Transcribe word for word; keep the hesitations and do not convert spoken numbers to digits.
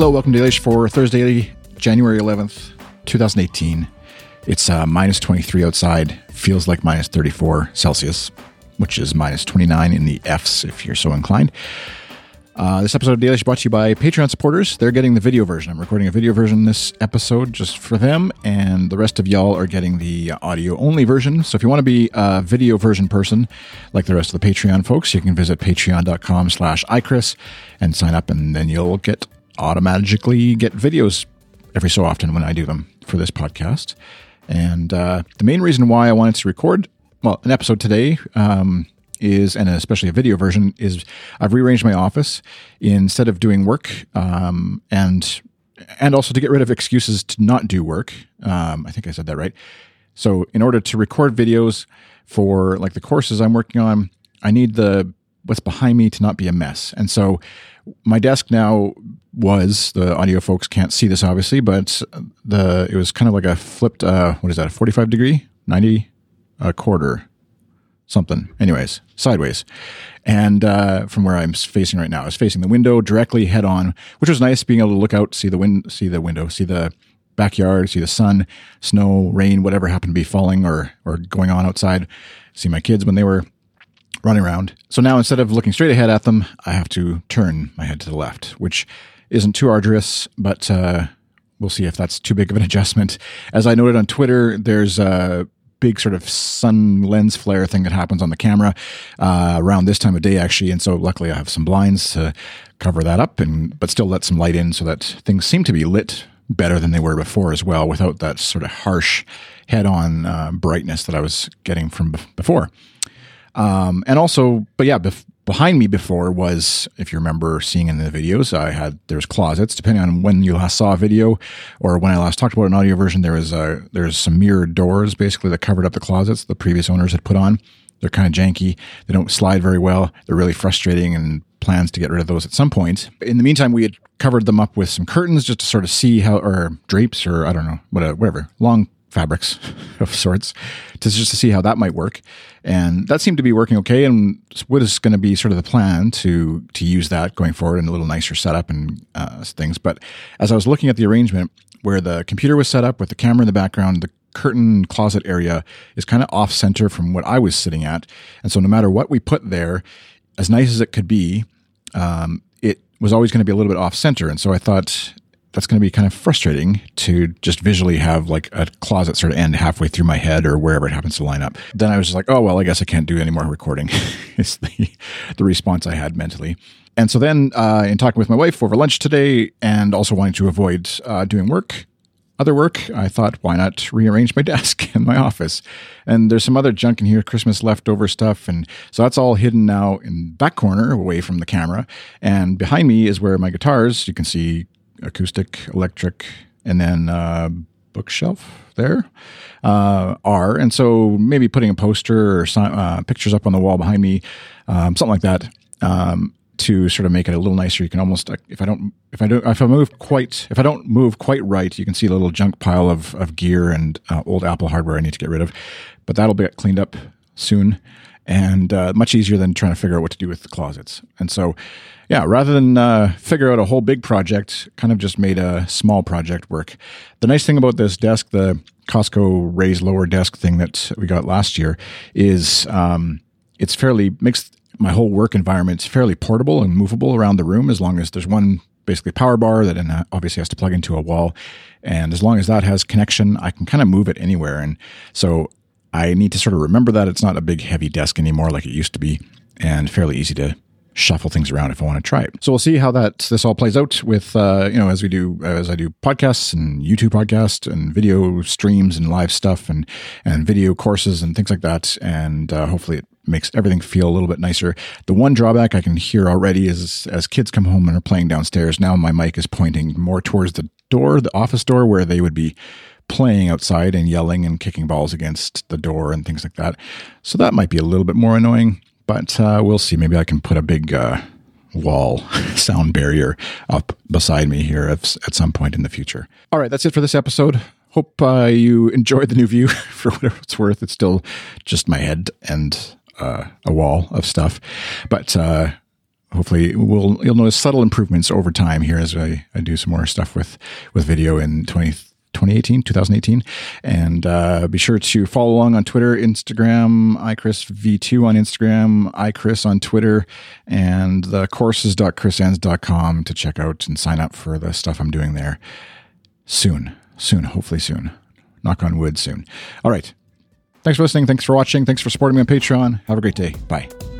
Hello, welcome to Daily for Thursday, January eleventh, twenty eighteen. It's uh, minus twenty-three outside, feels like minus thirty-four Celsius, which is minus twenty-nine in the Fs if you're so inclined. Uh, this episode of Daily is brought to you by Patreon supporters. They're getting the video version. I'm recording a video version this episode just for them, and the rest of y'all are getting the audio-only version. So if you want to be a video version person, like the rest of the Patreon folks, you can visit patreon.com slash iChris and sign up, and then you'll get automatically get videos every so often when I do them for this podcast. And uh, the main reason why I wanted to record, well, an episode today um, is, and especially a video version, is I've rearranged my office instead of doing work um, and and also to get rid of excuses to not do work. Um, I think I said that right. So in order to record videos for like the courses I'm working on, I need the what's behind me to not be a mess. And so my desk now was, the audio folks can't see this obviously, but the it was kind of like a flipped, uh, what is that, a forty-five degree, ninety, a quarter, something. Anyways, sideways. And uh, from where I'm facing right now, I was facing the window directly head on, which was nice, being able to look out, see the wind, see the window, see the backyard, see the sun, snow, rain, whatever happened to be falling or or going on outside, see my kids when they were running around. So now instead of looking straight ahead at them, I have to turn my head to the left, which isn't too arduous, but uh, we'll see if that's too big of an adjustment. As I noted on Twitter, there's a big sort of sun lens flare thing that happens on the camera uh, around this time of day, actually. And so luckily I have some blinds to cover that up, and but still let some light in so that things seem to be lit better than they were before as well, without that sort of harsh head-on uh, brightness that I was getting from b- before. Um, and also, but yeah, bef- behind me before was, if you remember seeing in the videos, I had, there's closets, depending on when you last saw a video or when I last talked about an audio version, there was a, there's some mirrored doors basically that covered up the closets the previous owners had put on. They're kind of janky. They don't slide very well. They're really frustrating, and plans to get rid of those at some point. In the meantime, we had covered them up with some curtains just to sort of see how, or drapes, or I don't know, whatever, long fabrics of sorts, to just to see how that might work. And that seemed to be working okay. And what is going to be sort of the plan to to use that going forward in a little nicer setup and uh, things. But as I was looking at the arrangement where the computer was set up with the camera in the background, the curtain closet area is kind of off center from what I was sitting at. And so no matter what we put there, as nice as it could be, um, it was always going to be a little bit off center. And so I thought, that's going to be kind of frustrating to just visually have like a closet sort of end halfway through my head or wherever it happens to line up. Then I was just like, oh, well, I guess I can't do any more recording. It's the, the response I had mentally. And so then uh, in talking with my wife over lunch today, and also wanting to avoid uh, doing work, other work, I thought, why not rearrange my desk in my office? And there's some other junk in here, Christmas leftover stuff. And so that's all hidden now in that corner away from the camera. And behind me is where my guitars, you can see acoustic, electric, and then uh, bookshelf there uh, are. And so maybe putting a poster or uh, pictures up on the wall behind me, um, something like that, um, to sort of make it a little nicer. You can almost, if I don't, if I don't, if I move quite, if I don't move quite right, you can see a little junk pile of of gear and uh, old Apple hardware I need to get rid of. But that'll be cleaned up soon, and uh, much easier than trying to figure out what to do with the closets. And so, yeah, rather than uh, figure out a whole big project, kind of just made a small project work. The nice thing about this desk, the Costco raised lower desk thing that we got last year, is um, it's fairly, makes my whole work environment fairly portable and movable around the room, as long as there's one basically power bar that then obviously has to plug into a wall. And as long as that has connection, I can kind of move it anywhere. And so I need to sort of remember that it's not a big heavy desk anymore like it used to be, and fairly easy to shuffle things around if I want to try it. So we'll see how that this all plays out with, uh, you know, as we do, as I do podcasts and YouTube podcasts and video streams and live stuff and, and video courses and things like that. And uh, hopefully it makes everything feel a little bit nicer. The one drawback I can hear already is as kids come home and are playing downstairs, now my mic is pointing more towards the door, the office door, where they would be playing outside and yelling and kicking balls against the door and things like that. So that might be a little bit more annoying. But uh, we'll see. Maybe I can put a big uh, wall sound barrier up beside me here at, at some point in the future. All right, that's it for this episode. Hope uh, you enjoyed the new view. For whatever it's worth, it's still just my head and uh, a wall of stuff. But uh, hopefully we'll you'll notice subtle improvements over time here as I, I do some more stuff with, with video in twenty eighteen, twenty eighteen. And uh, be sure to follow along on Twitter, Instagram, i chris v two on Instagram, iChris on Twitter, and the courses dot chris enns dot com to check out and sign up for the stuff I'm doing there soon. Soon, hopefully soon. Knock on wood soon. All right. Thanks for listening. Thanks for watching. Thanks for supporting me on Patreon. Have a great day. Bye.